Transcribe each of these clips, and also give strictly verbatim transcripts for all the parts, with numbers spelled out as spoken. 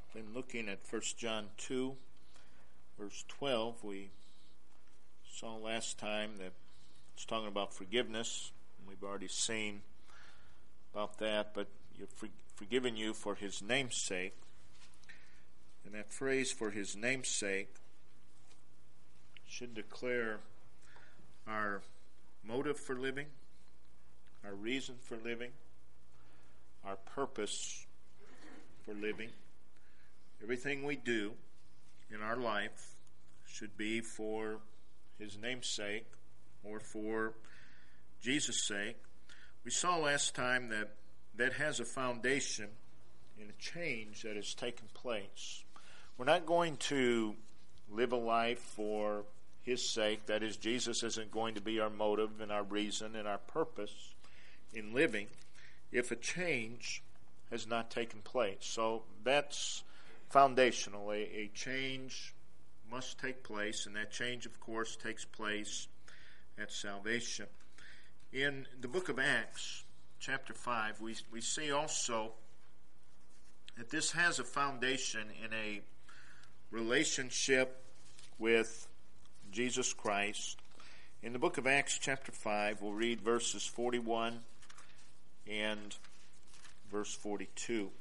Been looking at First John two, verse twelve. We saw last time that it's talking about forgiveness. We've already seen about that, but you're for, forgiven you for his name's sake. And that phrase, for his name's sake, should declare our motive for living, our reason for living, our purpose for living. Everything we do in our life should be for his name's sake or for Jesus' sake. We saw last time that that has a foundation in a change that has taken place. We're not going to live a life for his sake. That is, Jesus isn't going to be our motive and our reason and our purpose in living if a change has not taken place. So that's foundational. A, a change must take place, and that change, of course, takes place at salvation. In the book of Acts, chapter five, we, we see also that this has a foundation in a relationship with Jesus Christ. In the book of Acts, chapter five, we'll read verses forty-one and verse forty-two.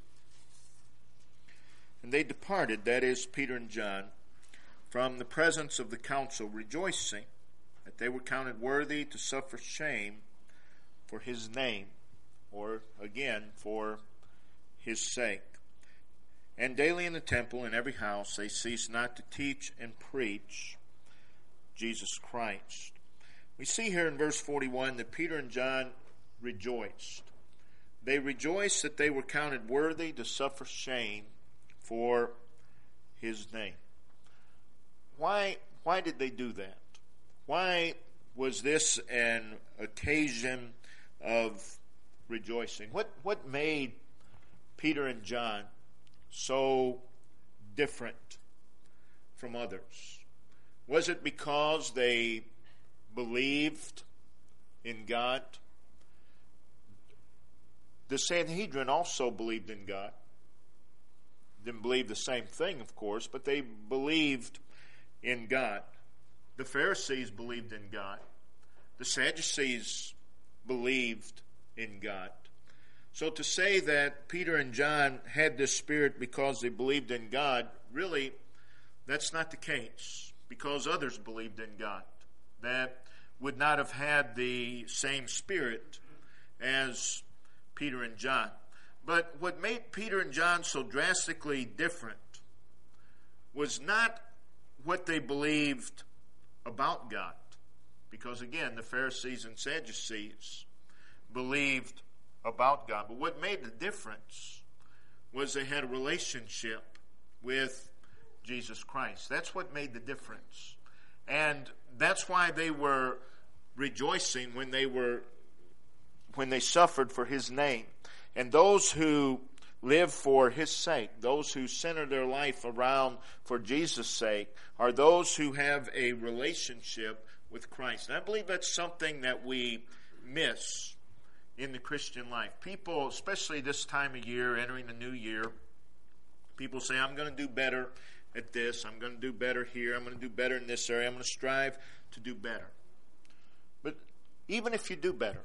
And they departed, that is, Peter and John, from the presence of the council, rejoicing that they were counted worthy to suffer shame for his name, or again, for his sake. And daily in the temple, in every house, they ceased not to teach and preach Jesus Christ. We see here in verse forty-one that Peter and John rejoiced. They rejoiced that they were counted worthy to suffer shame for his name. Why, why did they do that? Why was this an occasion of rejoicing? What, what made Peter and John so different from others? Was it because they believed in God? The Sanhedrin also believed in God. Didn't believe the same thing, of course, but they believed in God. The Pharisees believed in God. The Sadducees believed in God. So to say that Peter and John had this spirit because they believed in God, really, that's not the case, because others believed in God that would not have had the same spirit as Peter and John. But what made Peter and John so drastically different was not what they believed about God. Because again, the Pharisees and Sadducees believed about God. But what made the difference was they had a relationship with Jesus Christ. That's what made the difference. And that's why they were rejoicing when they were when they suffered for his name. And those who live for his sake, those who center their life around for Jesus' sake, are those who have a relationship with Christ. And I believe that's something that we miss in the Christian life. People, especially this time of year, entering the new year, people say, I'm going to do better at this, I'm going to do better here, I'm going to do better in this area, I'm going to strive to do better. But even if you do better,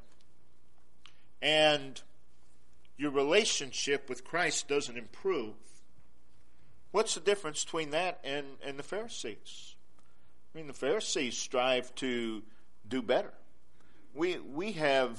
and your relationship with Christ doesn't improve, what's the difference between that and, and the Pharisees? I mean, the Pharisees strive to do better. We we have,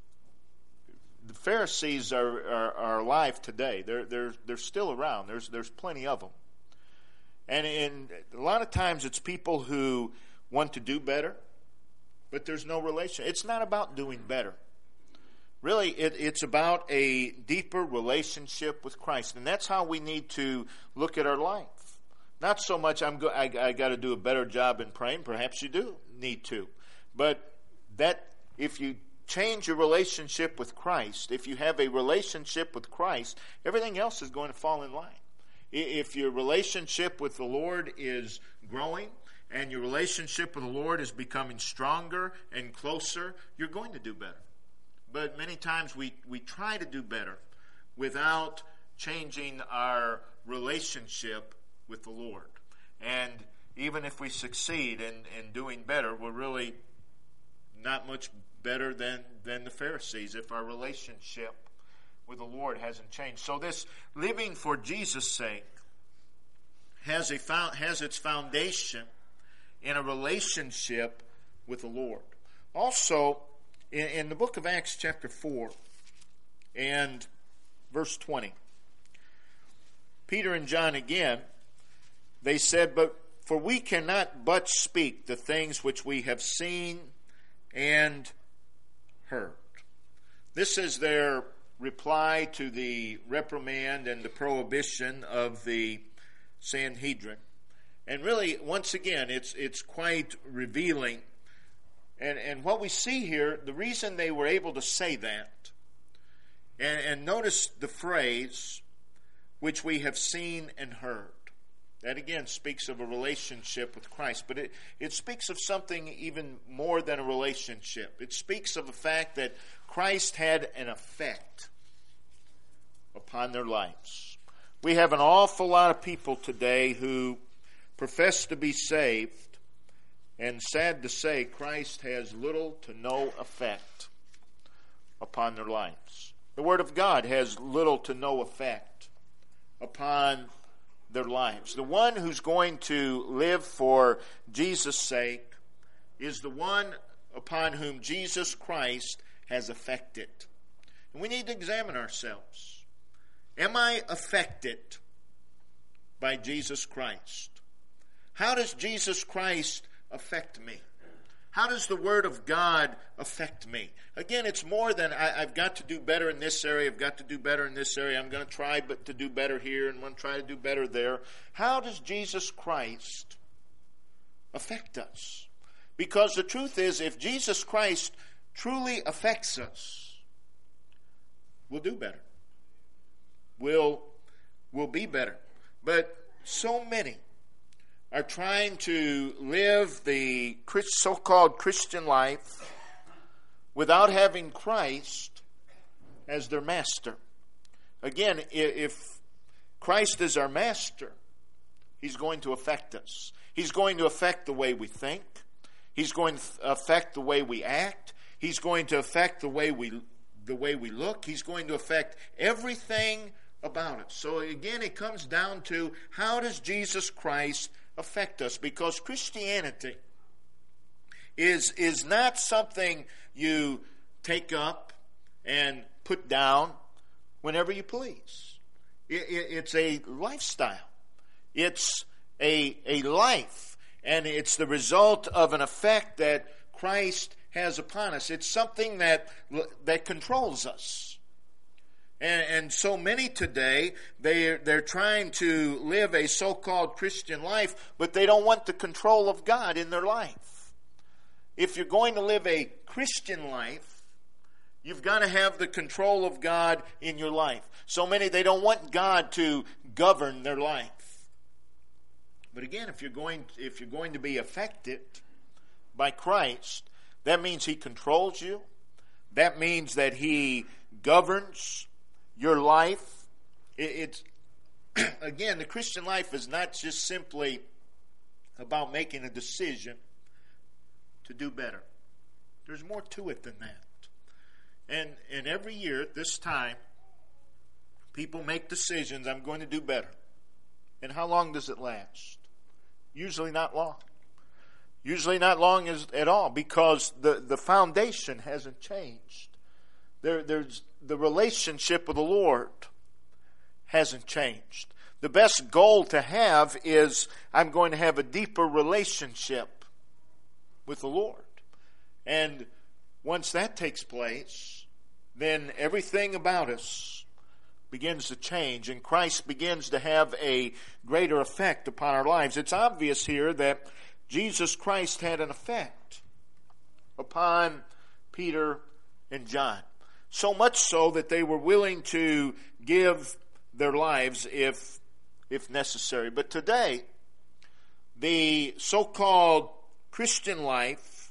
the Pharisees are, are, are alive today. They're they're they're still around. There's there's plenty of them. And in a lot of times it's people who want to do better, but there's no relation. It's not about doing better. Really, it, it's about a deeper relationship with Christ. And that's how we need to look at our life. Not so much, I'm go, I, I got to do a better job in praying. Perhaps you do need to. But that if you change your relationship with Christ, if you have a relationship with Christ, everything else is going to fall in line. If your relationship with the Lord is growing and your relationship with the Lord is becoming stronger and closer, you're going to do better. But many times we, we try to do better without changing our relationship with the Lord. And even if we succeed in, in doing better, we're really not much better than, than the Pharisees if our relationship with the Lord hasn't changed. So this living for Jesus' sake has a has its foundation in a relationship with the Lord. Also, in, in the book of Acts chapter four and verse twenty, Peter and John again, they said, "But for we cannot but speak the things which we have seen and heard." This is their reply to the reprimand and the prohibition of the Sanhedrin. And really, once again, it's it's quite revealing. And and what we see here, the reason they were able to say that, and, and notice the phrase, which we have seen and heard. That again speaks of a relationship with Christ, but it, it speaks of something even more than a relationship. It speaks of the fact that Christ had an effect upon their lives. We have an awful lot of people today who profess to be saved, and sad to say, Christ has little to no effect upon their lives. The Word of God has little to no effect upon their lives. The one who's going to live for Jesus' sake is the one upon whom Jesus Christ has affected. And we need to examine ourselves. Am I affected by Jesus Christ? How does Jesus Christ affect me? How does the Word of God affect me? Again, it's more than I, I've got to do better in this area, I've got to do better in this area, I'm going to try but to do better here, and I'm going to try to do better there. How does Jesus Christ affect us? Because the truth is, if Jesus Christ truly affects us, we'll do better. We'll, we'll be better. But so many are trying to live the so-called Christian life without having Christ as their master. Again, if Christ is our master, He's going to affect us. He's going to affect the way we think. He's going to affect the way we act. He's going to affect the way we the way we look. He's going to affect everything about us. So again, it comes down to, how does Jesus Christ affect us? Because Christianity is is not something you take up and put down whenever you please. It, it, it's a lifestyle. It's a a life, and it's the result of an effect that Christ has upon us. It's something that that controls us. And, and so many today, they're, they're trying to live a so-called Christian life, but they don't want the control of God in their life. If you're going to live a Christian life, you've got to have the control of God in your life. So many, they don't want God to govern their life. But again, if you're going, if you're going to be affected by Christ, that means He controls you. That means that He governs your life. It's, again, the Christian life is not just simply about making a decision to do better. There's more to it than that. And, and every year at this time, people make decisions, I'm going to do better. And how long does it last? Usually not long. Usually not long as, at all, because the, the foundation hasn't changed. There, there's the relationship with the Lord hasn't changed. The best goal to have is, I'm going to have a deeper relationship with the Lord. And once that takes place, then everything about us begins to change, and Christ begins to have a greater effect upon our lives. It's obvious here that Jesus Christ had an effect upon Peter and John. So much so that they were willing to give their lives if, if necessary. But today, the so-called Christian life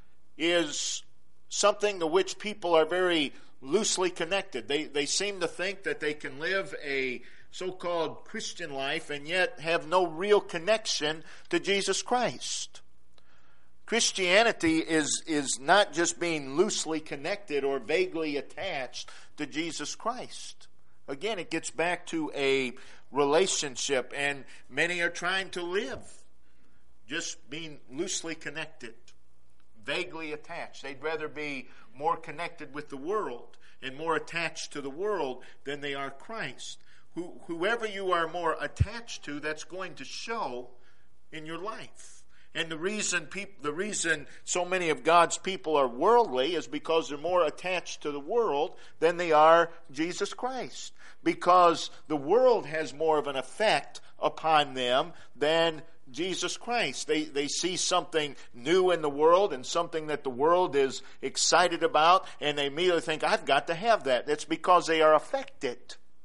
is something to which people are very loosely connected. They, they seem to think that they can live a so-called Christian life and yet have no real connection to Jesus Christ. Christianity is, is not just being loosely connected or vaguely attached to Jesus Christ. Again, it gets back to a relationship, and many are trying to live just being loosely connected, vaguely attached. They'd rather be more connected with the world and more attached to the world than they are Christ. Who, whoever you are more attached to, that's going to show in your life. And the reason peop, the reason so many of God's people are worldly is because they're more attached to the world than they are Jesus Christ. Because the world has more of an effect upon them than Jesus Christ. They, they see something new in the world and something that the world is excited about, and they immediately think, I've got to have that. That's because they are affected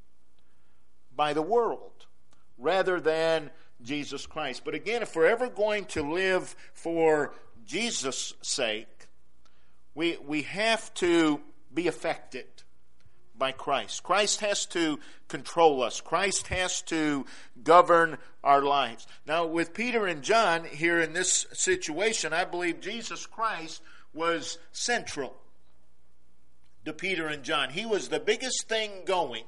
by the world rather than Jesus Christ. But again, if we're ever going to live for Jesus' sake, we, we have to be affected by Christ. Christ has to control us. Christ has to govern our lives. Now, with Peter and John here in this situation, I believe Jesus Christ was central to Peter and John. He was the biggest thing going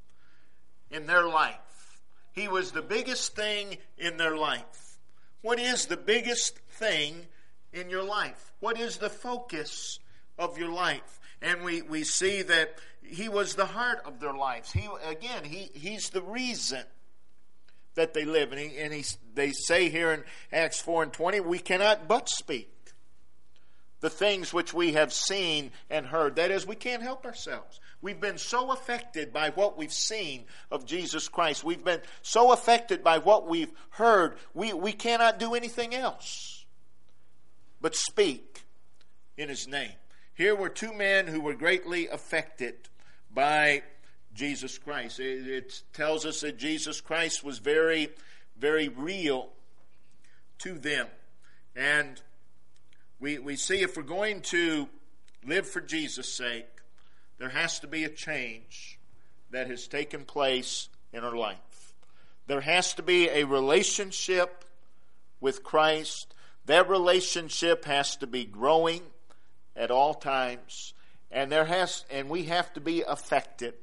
in their life. He was the biggest thing in their life. What is the biggest thing in your life? What is the focus of your life? And we, we see that he was the heart of their lives. He again, he, he's the reason that they live. And, he, and he, they say here in Acts four and twenty, we cannot but speak the things which we have seen and heard. That is, we can't help ourselves. We've been so affected by what we've seen of Jesus Christ. We've been so affected by what we've heard. We, we cannot do anything else but speak in his name. Here were two men who were greatly affected by Jesus Christ. It, it tells us that Jesus Christ was very, very real to them. And we, we see if we're going to live for Jesus' sake, there has to be a change that has taken place in our life. There has to be a relationship with Christ. That relationship has to be growing at all times, and there has and we have to be affected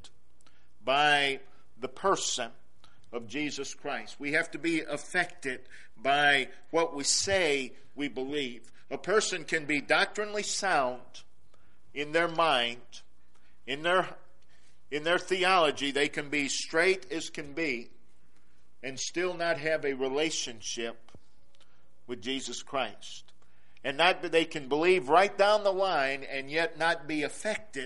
by the person of Jesus Christ. We have to be affected by what we say we believe. A person can be doctrinally sound in their mind, in their in their theology. They can be straight as can be and still not have a relationship with Jesus Christ. And not that they can believe right down the line and yet not be affected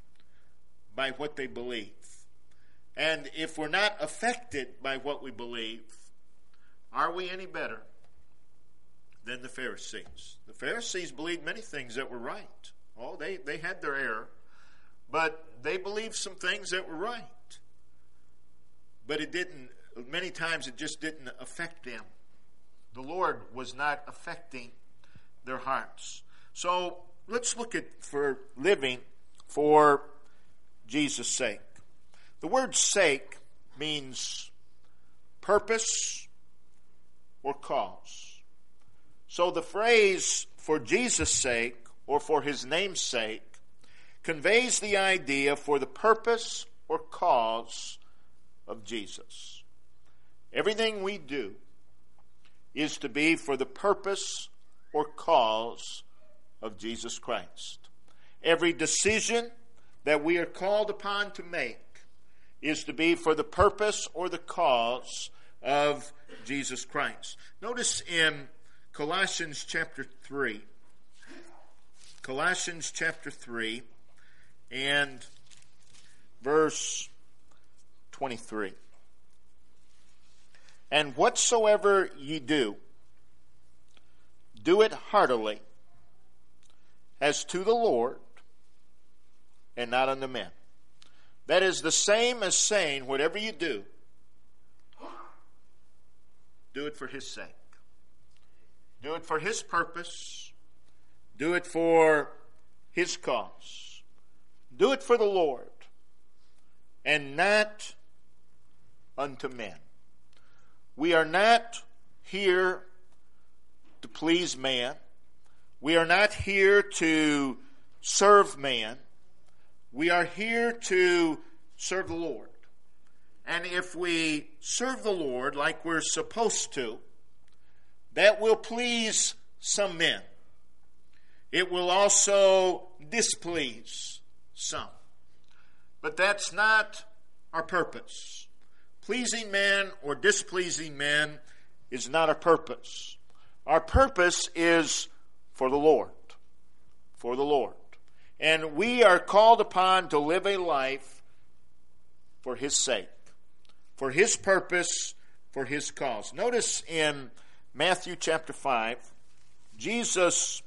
by what they believe. And if we're not affected by what we believe, are we any better than the Pharisees? The Pharisees believed many things that were right. Oh, they, they had their error, but they believed some things that were right. But it didn't, many times it just didn't affect them. The Lord was not affecting their hearts. So let's look at for living for Jesus' sake. The word sake means purpose or cause. So the phrase for Jesus' sake or for his name's sake conveys the idea for the purpose or cause of Jesus. Everything we do is to be for the purpose or cause of Jesus Christ. Every decision that we are called upon to make is to be for the purpose or the cause of Jesus Christ. Notice in Colossians chapter three, Colossians chapter three and verse twenty-three. And whatsoever ye do, do it heartily, as to the Lord, and not unto men. That is the same as saying, whatever you do, do it for his sake. Do it for his purpose. Do it for his cause. Do it for the Lord, and not unto men. We are not here to please man. We are not here to serve man. We are here to serve the Lord. And if we serve the Lord like we're supposed to, that will please some men. It will also displease some. But that's not our purpose. Pleasing men or displeasing men is not our purpose. Our purpose is for the Lord. For the Lord. And we are called upon to live a life for His sake. For His purpose, for His cause. Notice in Matthew chapter five, Jesus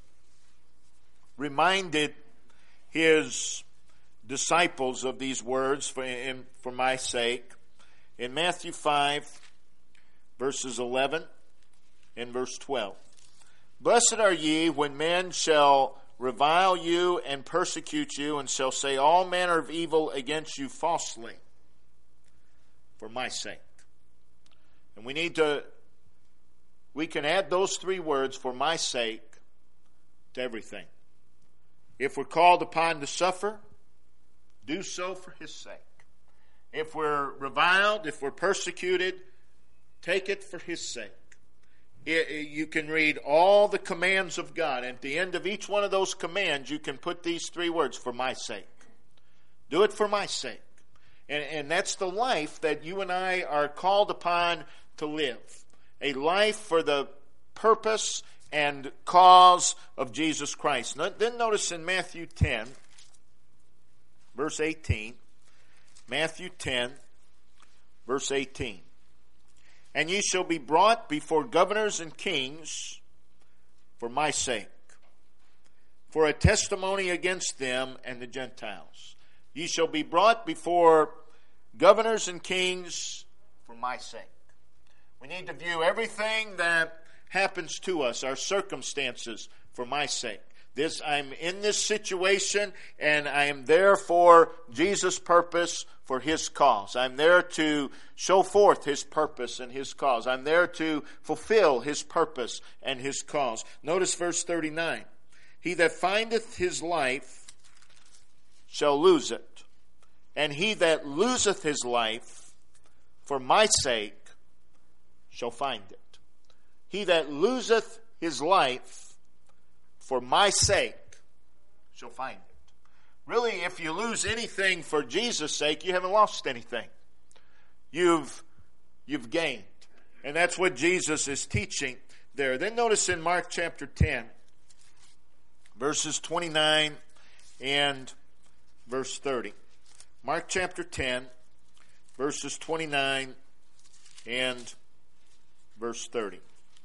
reminded His disciples of these words for, in, for my sake. In Matthew five, verses eleven and verse twelve. Blessed are ye when men shall revile you and persecute you, and shall say all manner of evil against you falsely for my sake. And we need to, we can add those three words, for my sake, to everything. If we're called upon to suffer, do so for His sake. If we're reviled, if we're persecuted, take it for His sake. It, it, you can read all the commands of God. And at the end of each one of those commands, you can put these three words, for my sake. Do it for my sake. And, and that's the life that you and I are called upon to live. A life for the purpose and cause of Jesus Christ. Then notice in Matthew ten, verse eighteen. Matthew ten, verse eighteen. And ye shall be brought before governors and kings for my sake, for a testimony against them and the Gentiles. Ye shall be brought before governors and kings for my sake. We need to view everything that happens to us, our circumstances, for my sake. This, I'm in this situation, and I am there for Jesus' purpose, for His cause. I'm there to show forth His purpose and His cause. I'm there to fulfill His purpose and His cause. Notice verse thirty-nine. He that findeth his life shall lose it, and he that loseth his life for my sake shall find it. He that loseth his life for my sake shall find it. Really, if you lose anything for Jesus' sake, you haven't lost anything. You've, you've gained. And that's what Jesus is teaching there. Then notice in Mark chapter ten, verses twenty-nine and verse thirty. Mark chapter ten, verses twenty-nine and verse thirty.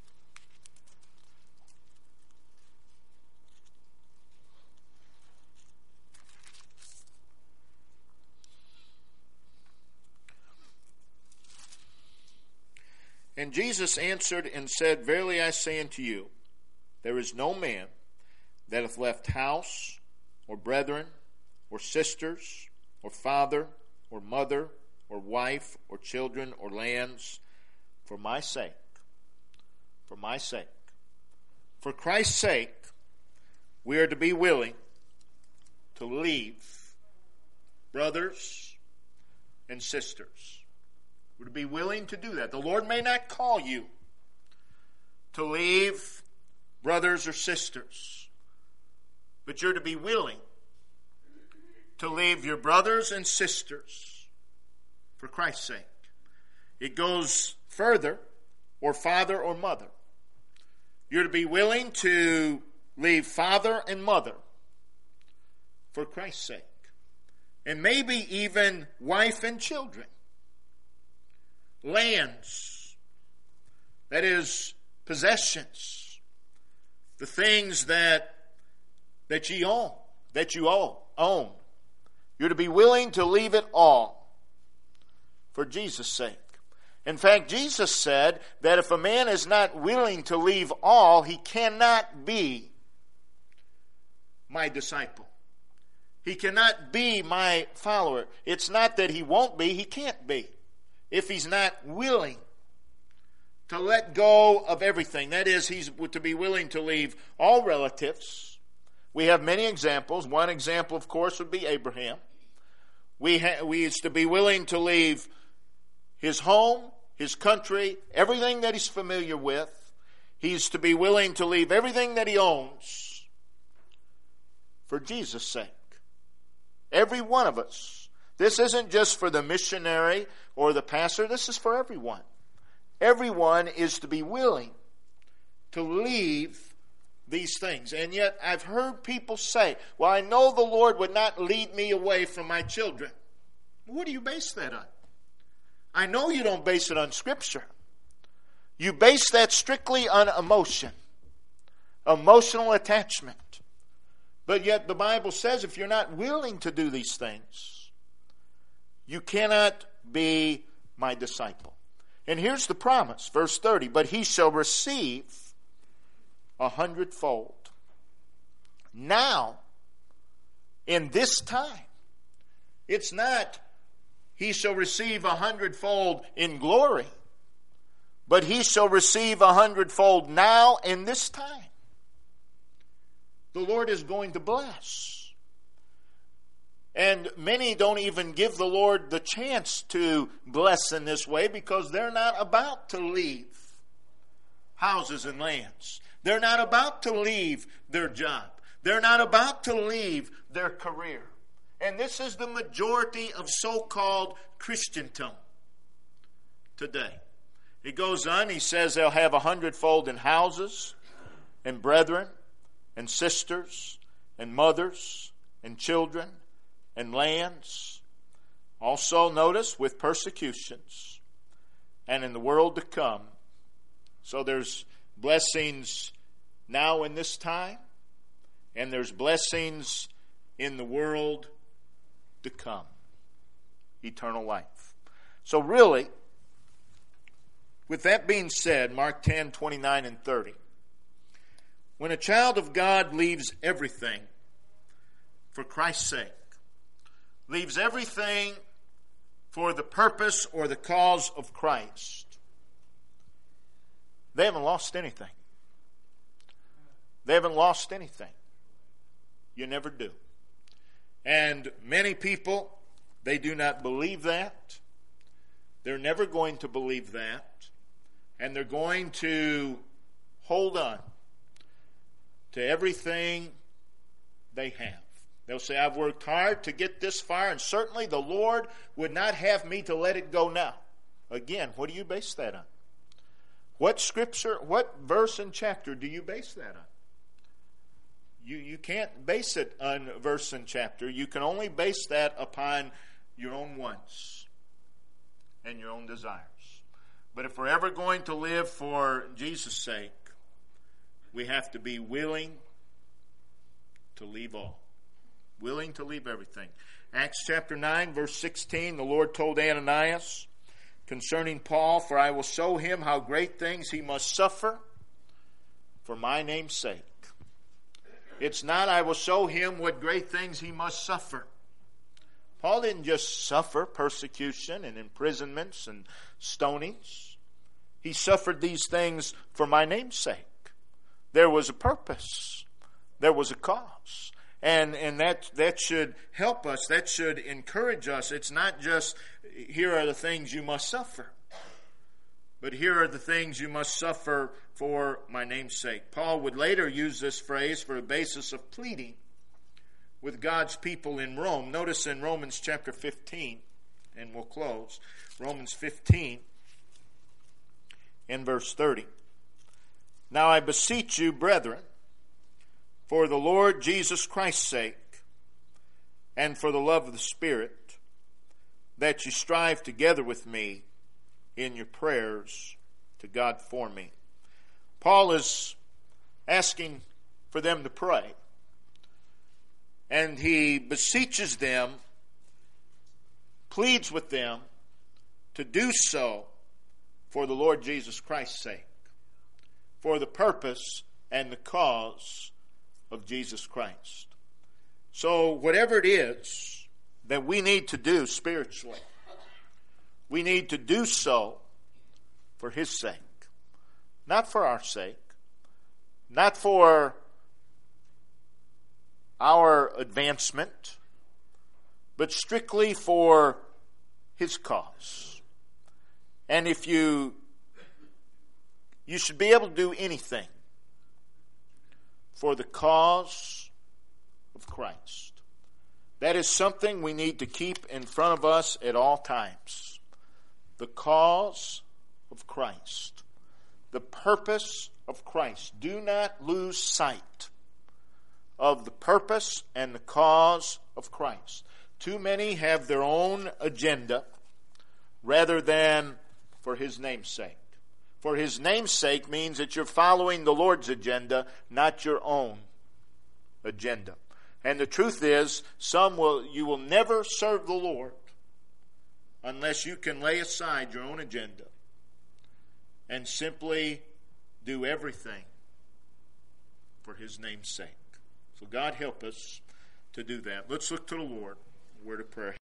And Jesus answered and said, Verily I say unto you, there is no man that hath left house, or brethren, or sisters, or father, or mother, or wife, or children, or lands, for my sake, for my sake. For Christ's sake, we are to be willing to leave brothers and sisters. We're to be willing to do that. The Lord may not call you to leave brothers or sisters, but you're to be willing to leave your brothers and sisters for Christ's sake. It goes further, or father or mother. You're to be willing to leave father and mother for Christ's sake. And maybe even wife and children. Lands, that is, possessions, the things that that ye own, that you own. You're to be willing to leave it all for Jesus' sake. In fact, Jesus said that if a man is not willing to leave all, he cannot be my disciple. He cannot be my follower. It's not that he won't be, he can't be. if he's not willing to let go of everything. That is, he's to be willing to leave all relatives. We have many examples. One example, of course, would be Abraham. We ha- we is to be willing to leave his home, his country, everything that he's familiar with. He's to be willing to leave everything that he owns for Jesus' sake. Every one of us. This isn't just for the missionary or the pastor. This is for everyone. Everyone is to be willing to leave these things. And yet I've heard people say, well, I know the Lord would not lead me away from my children. What do you base that on? I know you don't base it on Scripture. You base that strictly on emotion, emotional attachment. But yet the Bible says if you're not willing to do these things, you cannot be my disciple. And here's the promise, verse thirty, but he shall receive a hundredfold. Now, in this time, it's not he shall receive a hundredfold in glory, but he shall receive a hundredfold now in this time. The Lord is going to bless. And many don't even give the Lord the chance to bless in this way because they're not about to leave houses and lands. They're not about to leave their job. They're not about to leave their career. And this is the majority of so-called Christendom today. He goes on, he says they'll have a hundredfold in houses and brethren and sisters and mothers and children and lands. Also, notice, with persecutions and in the world to come. So there's blessings now in this time, and there's blessings in the world to come. Eternal life. So really, with that being said, Mark ten, twenty-nine and thirty, when a child of God leaves everything for Christ's sake, leaves everything for the purpose or the cause of Christ, they haven't lost anything. They haven't lost anything. You never do. And many people, they do not believe that. They're never going to believe that. And they're going to hold on to everything they have. They'll say, I've worked hard to get this far, and certainly the Lord would not have me to let it go now. Again, what do you base that on? What scripture, what verse and chapter do you base that on? You, you can't base it on verse and chapter. You can only base that upon your own wants and your own desires. But if we're ever going to live for Jesus' sake, we have to be willing to leave all. Willing to leave everything. Acts chapter nine, verse sixteen, the Lord told Ananias concerning Paul, for I will show him how great things he must suffer for my name's sake. It's not I will show him what great things he must suffer. Paul didn't just suffer persecution and imprisonments and stonings. He suffered these things for my name's sake. There was a purpose. There was a cause. And and that that should help us. That should encourage us. It's not just, here are the things you must suffer. But here are the things you must suffer for my name's sake. Paul would later use this phrase for a basis of pleading with God's people in Rome. Notice in Romans chapter fifteen, and we'll close. Romans fifteen in verse thirty. Now I beseech you, brethren, for the Lord Jesus Christ's sake, and for the love of the Spirit, that you strive together with me in your prayers to God for me. Paul is asking for them to pray. And he beseeches them, pleads with them to do so for the Lord Jesus Christ's sake, for the purpose and the cause of Jesus Christ. So whatever it is that we need to do spiritually, we need to do so for His sake. Not for our sake. Not for our advancement, but strictly for His cause. And if you, you should be able to do anything for the cause of Christ. That is something we need to keep in front of us at all times. The cause of Christ. The purpose of Christ. Do not lose sight of the purpose and the cause of Christ. Too many have their own agenda rather than for His name's sake. For His name's sake means that you're following the Lord's agenda, not your own agenda. And the truth is, some will you will never serve the Lord unless you can lay aside your own agenda and simply do everything for His name's sake. So God help us to do that. Let's look to the Lord. Word of prayer.